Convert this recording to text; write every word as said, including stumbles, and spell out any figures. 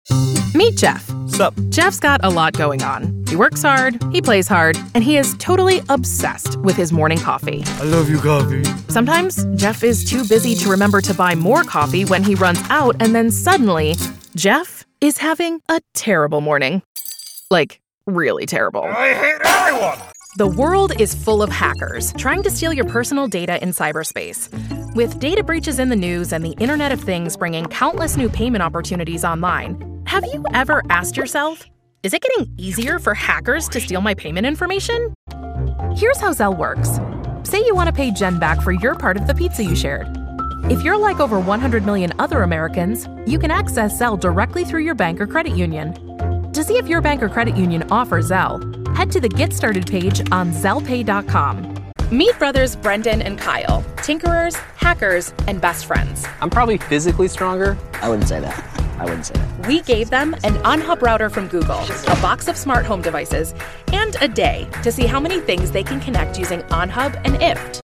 Meet Jeff. Sup? Jeff's got a lot going on. He works hard, he plays hard, and he is totally obsessed with his morning coffee. I love you, coffee. Sometimes Jeff is too busy to remember to buy more coffee when he runs out, and then suddenly, Jeff is having a terrible morning. Like, really terrible. I hate everyone! The world is full of hackers trying to steal your personal data in cyberspace. With data breaches in the news and the Internet of Things bringing countless new payment opportunities online, have you ever asked yourself, is it getting easier for hackers to steal my payment information? Here's how Zelle works. Say you want to pay Jen back for your part of the pizza you shared. If you're like over one hundred million other Americans, you can access Zelle directly through your bank or credit union. To see if your bank or credit union offers Zelle, head to the Get Started page on Zelle Pay dot com. Meet brothers Brendan and Kyle, tinkerers, hackers, and best friends. I'm probably physically stronger. I wouldn't say that. I wouldn't say that. We gave them an OnHub router from Google, a box of smart home devices, and a day to see how many things they can connect using OnHub and I F T.